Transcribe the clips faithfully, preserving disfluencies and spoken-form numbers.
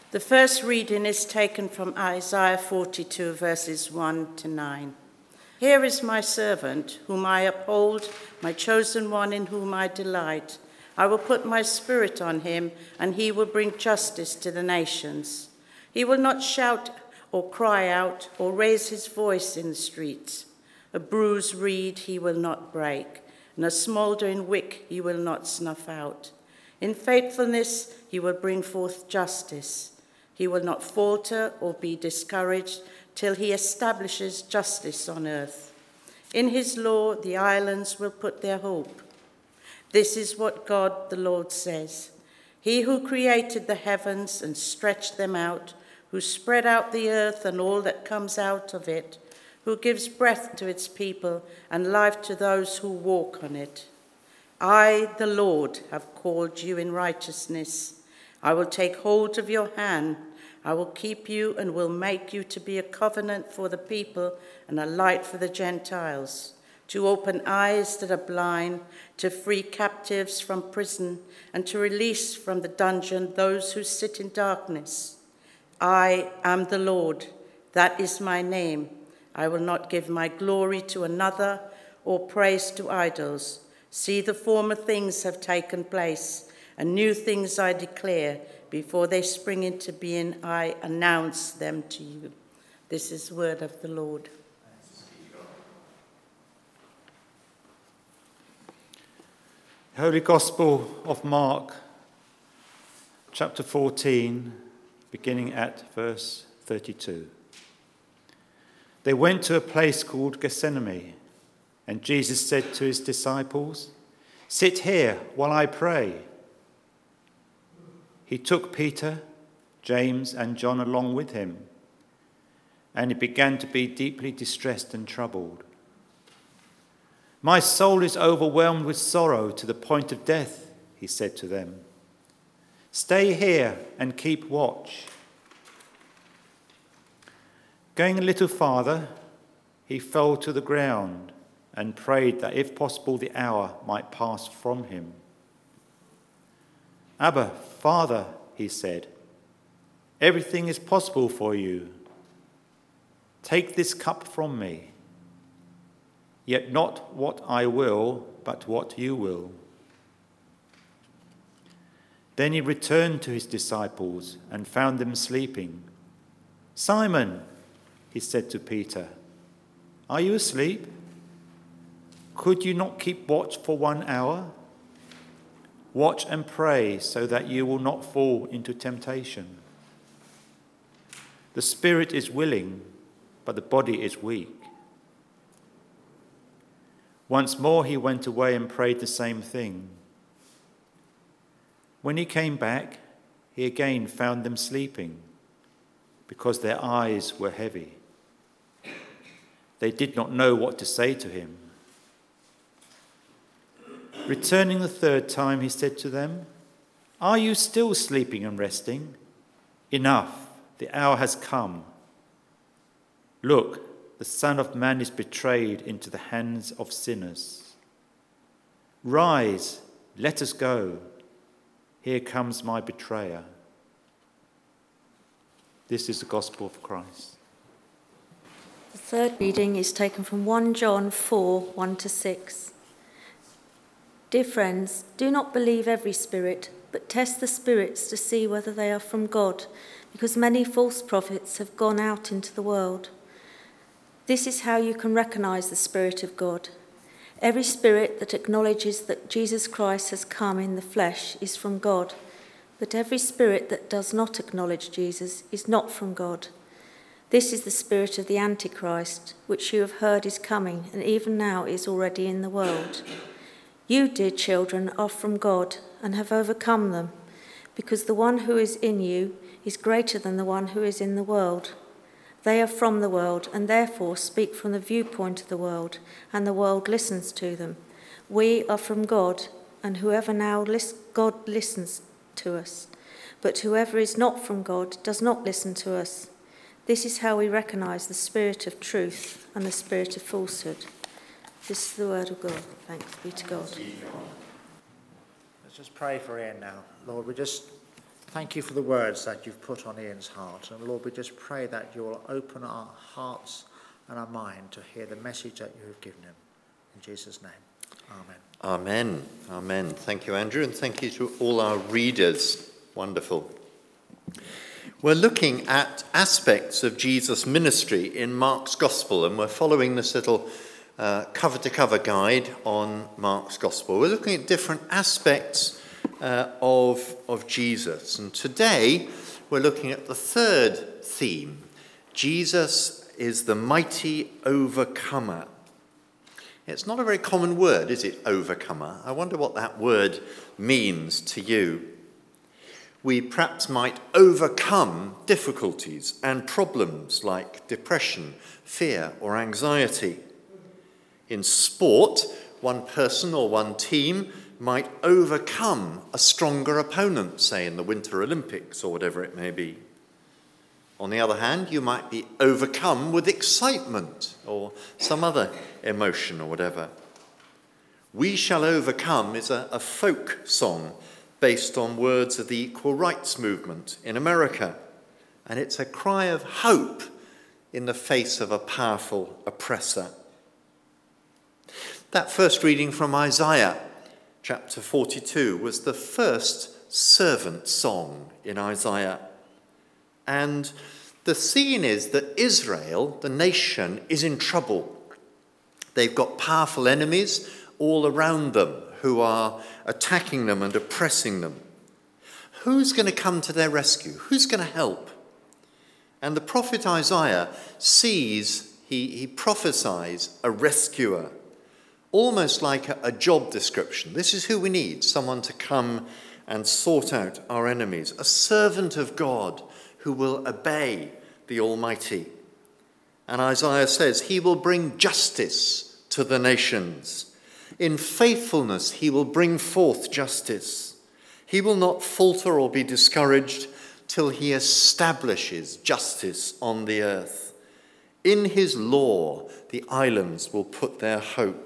The first reading is taken from Isaiah forty-two, verses one to nine. Here is my servant, whom I uphold, my chosen one in whom I delight. I will put my spirit on him, and he will bring justice to the nations. He will not shout or cry out or raise his voice in the streets. A bruised reed he will not break, and a smouldering wick he will not snuff out. In faithfulness he will bring forth justice. He will not falter or be discouraged till he establishes justice on earth. In his law the islands will put their hope. This is what God the Lord says. He who created the heavens and stretched them out, who spread out the earth and all that comes out of it, who gives breath to its people and life to those who walk on it. I, the Lord, have called you in righteousness. I will take hold of your hand. I will keep you and will make you to be a covenant for the people and a light for the Gentiles, to open eyes that are blind, to free captives from prison, and to release from the dungeon those who sit in darkness. I am the Lord, that is my name. I will not give my glory to another or praise to idols. See, the former things have taken place, and new things I declare. Before they spring into being, I announce them to you. This is the word of the Lord. Holy Gospel of Mark, chapter fourteen, beginning at verse thirty-two. They went to a place called Gethsemane, and Jesus said to his disciples, "Sit here while I pray." He took Peter, James, and John along with him, and he began to be deeply distressed and troubled. "My soul is overwhelmed with sorrow to the point of death," he said to them. "Stay here and keep watch." Going a little farther, he fell to the ground and prayed that if possible the hour might pass from him. "Abba, Father," he said, "everything is possible for you. Take this cup from me. Yet not what I will, but what you will." Then he returned to his disciples and found them sleeping. "Simon," he said to Peter, "are you asleep? Could you not keep watch for one hour? Watch and pray so that you will not fall into temptation. The spirit is willing, but the body is weak." Once more he went away and prayed the same thing. When he came back, he again found them sleeping, because their eyes were heavy. They did not know what to say to him. Returning the third time, he said to them, "Are you still sleeping and resting? Enough, the hour has come. Look, the Son of Man is betrayed into the hands of sinners. Rise, let us go. Here comes my betrayer." This is the gospel of Christ. The third reading is taken from First John four, one to six. Dear friends, do not believe every spirit, but test the spirits to see whether they are from God, because many false prophets have gone out into the world. This is how you can recognize the Spirit of God. Every spirit that acknowledges that Jesus Christ has come in the flesh is from God, but every spirit that does not acknowledge Jesus is not from God. This is the spirit of the Antichrist, which you have heard is coming, and even now is already in the world. You, dear children, are from God and have overcome them, because the one who is in you is greater than the one who is in the world. They are from the world and therefore speak from the viewpoint of the world, and the world listens to them. We are from God, and whoever now lis- God listens to us. But whoever is not from God does not listen to us. This is how we recognize the spirit of truth and the spirit of falsehood. This is the word of God. Thanks be to God. Let's just pray for Ian now. Lord, we just Thank you for the words that you've put on Ian's heart. And Lord, we just pray that you will open our hearts and our mind to hear the message that you have given him. In Jesus' name, amen. Amen. Amen. Thank you, Andrew, and thank you to all our readers. Wonderful. We're looking at aspects of Jesus' ministry in Mark's Gospel, and we're following this little uh, cover-to-cover guide on Mark's Gospel. We're looking at different aspects uh, of, of Jesus. And today, we're looking at the third theme. Jesus is the mighty overcomer. It's not a very common word, is it, overcomer? I wonder what that word means to you. We perhaps might overcome difficulties and problems like depression, fear, or anxiety. In sport, one person or one team might overcome a stronger opponent, say in the Winter Olympics or whatever it may be. On the other hand, you might be overcome with excitement or some other emotion or whatever. We Shall Overcome is a, a folk song based on words of the equal rights movement in America. And it's a cry of hope in the face of a powerful oppressor. That first reading from Isaiah, chapter forty-two, was the first servant song in Isaiah. And the scene is that Israel, the nation, is in trouble. They've got powerful enemies all around them who are attacking them and oppressing them. Who's going to come to their rescue? Who's going to help? And the prophet Isaiah sees, he, he prophesies a rescuer, almost like a, a job description. This is who we need, someone to come and sort out our enemies, a servant of God who will obey the Almighty. And Isaiah says, he will bring justice to the nations. In faithfulness, he will bring forth justice. He will not falter or be discouraged till he establishes justice on the earth. In his law, the islands will put their hope.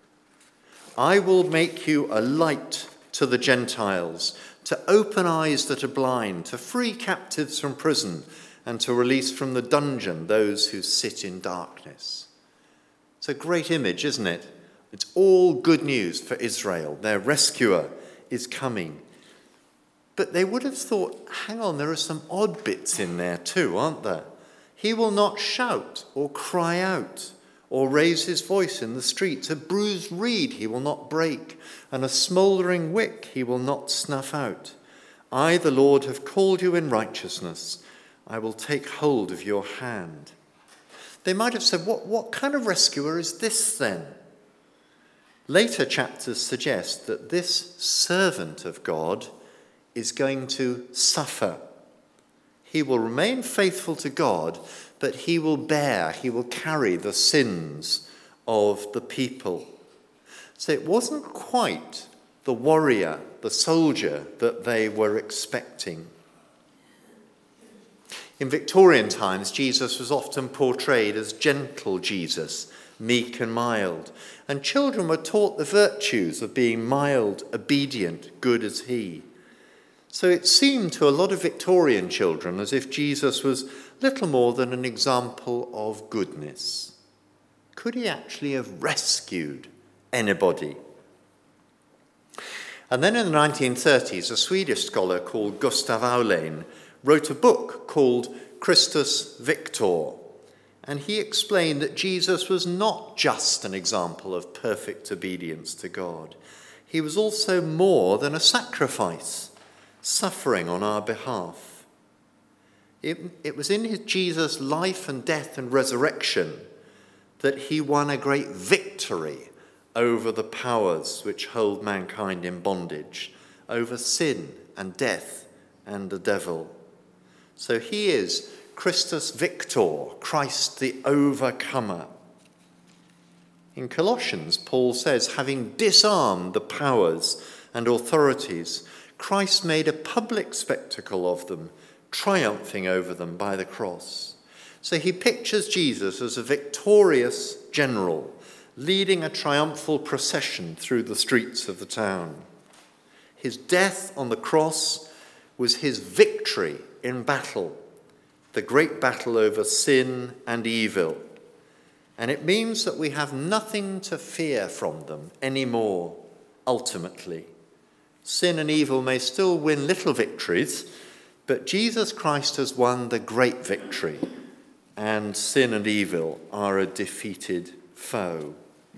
I will make you a light to the Gentiles, to open eyes that are blind, to free captives from prison, and to release from the dungeon those who sit in darkness. It's a great image, isn't it? It's all good news for Israel. Their rescuer is coming. But they would have thought, hang on, there are some odd bits in there too, aren't there? He will not shout or cry out or raise his voice in the streets. A bruised reed he will not break, and a smouldering wick he will not snuff out. I, the Lord, have called you in righteousness. I will take hold of your hand. They might have said, what, what kind of rescuer is this then? Later chapters suggest that this servant of God is going to suffer. He will remain faithful to God, but he will bear, he will carry the sins of the people. So it wasn't quite the warrior, the soldier that they were expecting. In Victorian times, Jesus was often portrayed as gentle Jesus, meek and mild, and children were taught the virtues of being mild, obedient, good as he. So it seemed to a lot of Victorian children as if Jesus was little more than an example of goodness. Could he actually have rescued anybody? And then in the nineteen thirties, a Swedish scholar called Gustav Aulén wrote a book called Christus Victor. And he explained that Jesus was not just an example of perfect obedience to God. He was also more than a sacrifice, suffering on our behalf. It, it was in his Jesus' life and death and resurrection that he won a great victory over the powers which hold mankind in bondage, over sin and death and the devil. So he is Christus Victor, Christ the overcomer. In Colossians, Paul says, having disarmed the powers and authorities, Christ made a public spectacle of them, triumphing over them by the cross. So he pictures Jesus as a victorious general, leading a triumphal procession through the streets of the town. His death on the cross was his victory in battle, the great battle over sin and evil. And it means that we have nothing to fear from them anymore, ultimately. Sin and evil may still win little victories, but Jesus Christ has won the great victory, and sin and evil are a defeated foe.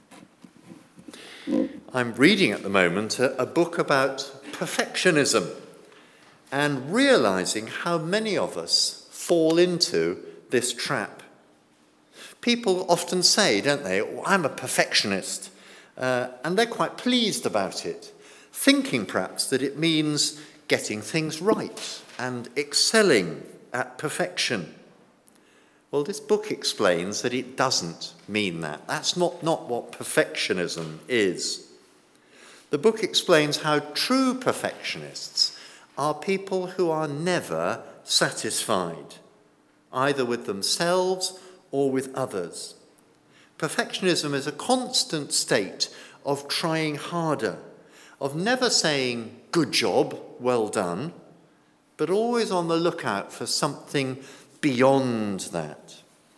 I'm reading at the moment a, a book about perfectionism and realizing how many of us fall into this trap. People often say, don't they, oh, I'm a perfectionist, uh, and they're quite pleased about it, thinking perhaps that it means getting things right and excelling at perfection. Well, this book explains that it doesn't mean that. That's not, not what perfectionism is. The book explains how true perfectionists are people who are never satisfied, either with themselves or with others. Perfectionism is a constant state of trying harder, of never saying, good job, well done, but always on the lookout for something beyond that.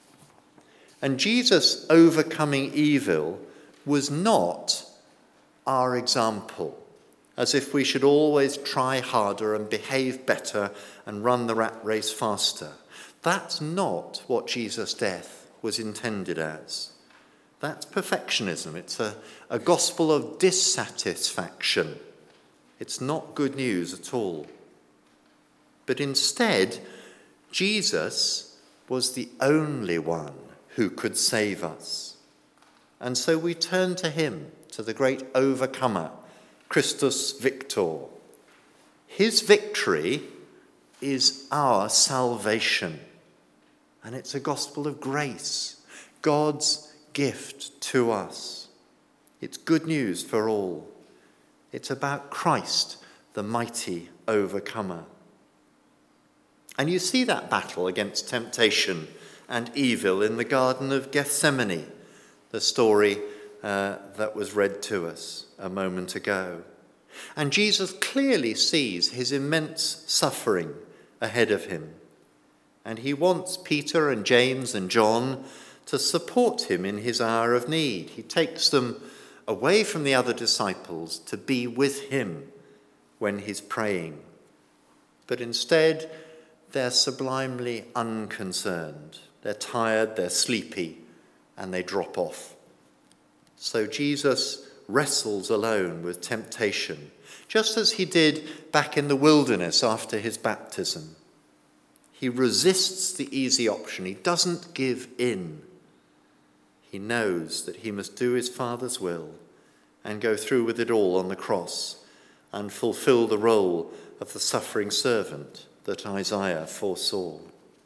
And Jesus overcoming evil was not our example, as if we should always try harder and behave better and run the rat race faster. That's not what Jesus' death was intended as. That's perfectionism. It's a, a gospel of dissatisfaction. It's not good news at all. But instead, Jesus was the only one who could save us. And so we turn to him, to the great overcomer, Christus Victor. His victory is our salvation. And it's a gospel of grace, God's gift to us. It's good news for all. It's about Christ, the mighty overcomer. And you see that battle against temptation and evil in the Garden of Gethsemane, the story uh, that was read to us a moment ago. And Jesus clearly sees his immense suffering ahead of him. And he wants Peter and James and John to support him in his hour of need. He takes them away from the other disciples to be with him when he's praying. But instead, they're sublimely unconcerned. They're tired, they're sleepy, and they drop off. So Jesus wrestles alone with temptation, just as he did back in the wilderness after his baptism. He resists the easy option. He doesn't give in. He knows that he must do his Father's will and go through with it all on the cross and fulfill the role of the suffering servant that Isaiah foresaw.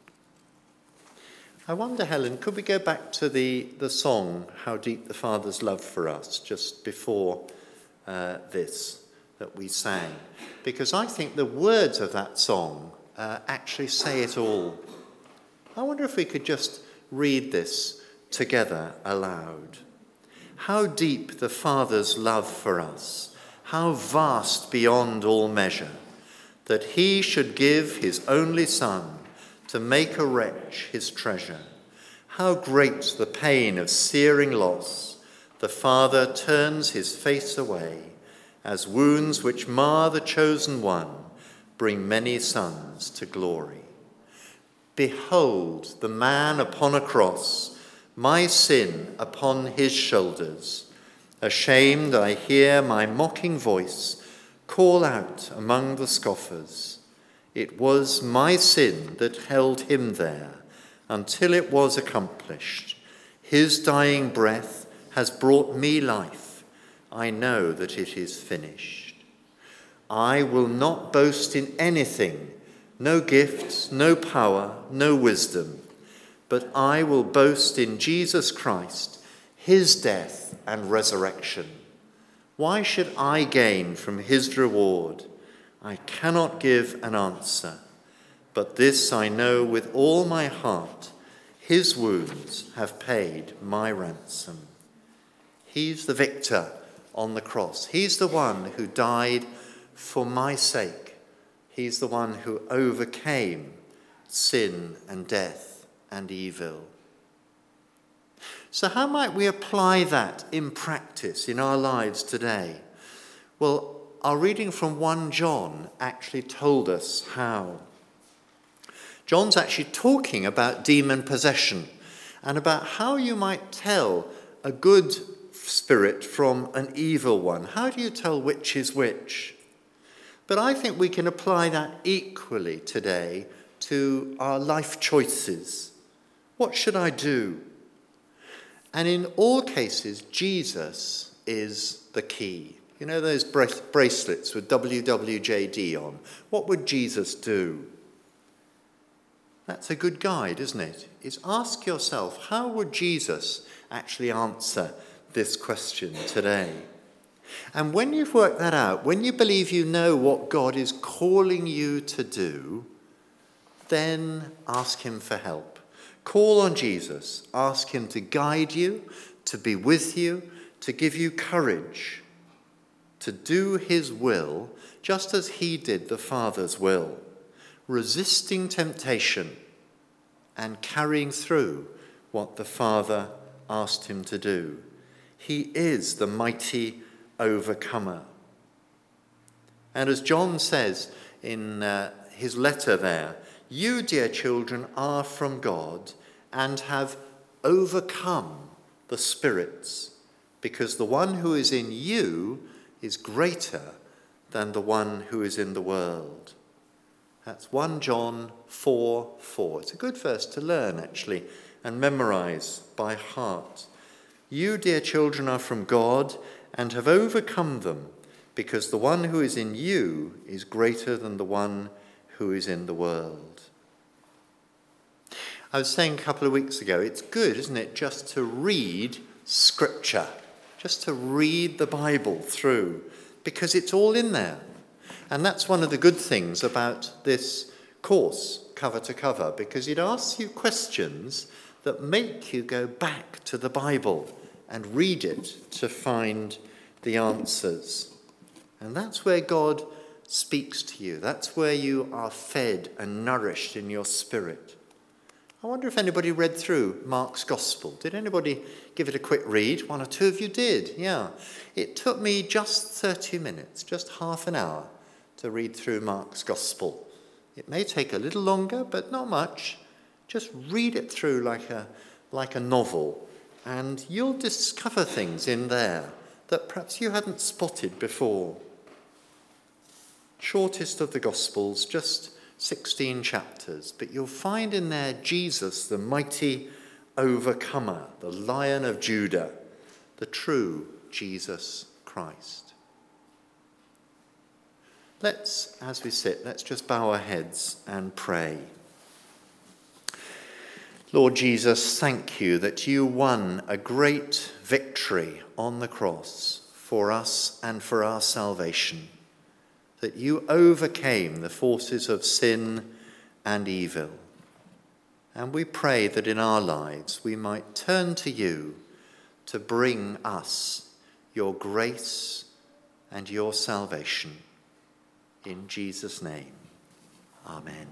I wonder, Helen, could we go back to the, the song, How Deep the Father's Love for Us, just before uh, this that we sang? Because I think the words of that song uh, actually say it all. I wonder if we could just read this together aloud. How deep the Father's love for us, how vast beyond all measure, that he should give his only Son to make a wretch his treasure. How great the pain of searing loss, the Father turns his face away, as wounds which mar the chosen one bring many sons to glory. Behold the man upon a cross, my sin upon his shoulders. Ashamed, I hear my mocking voice call out among the scoffers. It was my sin that held him there until it was accomplished. His dying breath has brought me life. I know that it is finished. I will not boast in anything, no gifts, no power, no wisdom, but I will boast in Jesus Christ, his death and resurrection. Why should I gain from his reward? I cannot give an answer, but this I know with all my heart, his wounds have paid my ransom. He's the victor on the cross. He's the one who died for my sake, He's the one who overcame sin and death and evil. So how might we apply that in practice in our lives today? Well, our reading from First John actually told us how. John's actually talking about demon possession and about how you might tell a good spirit from an evil one. How do you tell which is which? But I think we can apply that equally today to our life choices. What should I do? And in all cases, Jesus is the key. You know those bracelets with W W J D on? What would Jesus do? That's a good guide, isn't it? Is ask yourself, how would Jesus actually answer this question today? And when you've worked that out, when you believe you know what God is calling you to do, then ask him for help. Call on Jesus. Ask him to guide you, to be with you, to give you courage, to do his will, just as he did the Father's will, resisting temptation and carrying through what the Father asked him to do. He is the mighty overcomer. And as John says in uh, his letter there, you, dear children, are from God and have overcome the spirits, because the one who is in you is greater than the one who is in the world. That's First John four four. It's a good verse to learn, actually, and memorize by heart. You, dear children, are from God and have overcome them, because the one who is in you is greater than the one who is in the world. I was saying a couple of weeks ago, it's good, isn't it, just to read Scripture, just to read the Bible through, because it's all in there. And that's one of the good things about this course, cover to cover, because it asks you questions that make you go back to the Bible and read it to find the answers. And that's where God speaks to you. That's where you are fed and nourished in your spirit. I wonder if anybody read through Mark's Gospel. Did anybody give it a quick read? One or two of you did, yeah. It took me just thirty minutes, just half an hour, to read through Mark's Gospel. It may take a little longer, but not much. Just read it through like a, like a novel, and you'll discover things in there that perhaps you hadn't spotted before. Shortest of the Gospels, just sixteen chapters, but you'll find in there Jesus, the mighty overcomer, the Lion of Judah, the true Jesus Christ. Let's, as we sit, let's just bow our heads and pray. Lord Jesus, thank you that you won a great victory on the cross for us and for our salvation, that you overcame the forces of sin and evil. And we pray that in our lives we might turn to you to bring us your grace and your salvation. In Jesus' name, amen.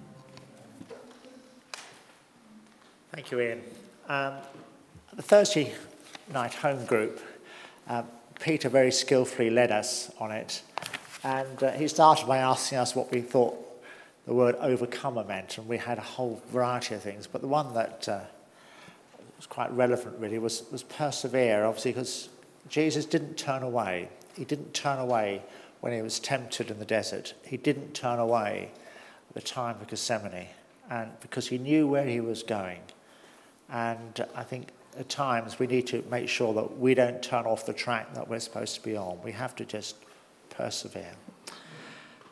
Thank you, Ian. Um, the Thursday night home group, uh, Peter very skillfully led us on it. And uh, he started by asking us what we thought the word overcomer meant, and we had a whole variety of things. But the one that uh, was quite relevant, really, was, was persevere, obviously, because Jesus didn't turn away. He didn't turn away when he was tempted in the desert. He didn't turn away at the time of Gethsemane, and because he knew where he was going. And I think at times we need to make sure that we don't turn off the track that we're supposed to be on. We have to just persevere.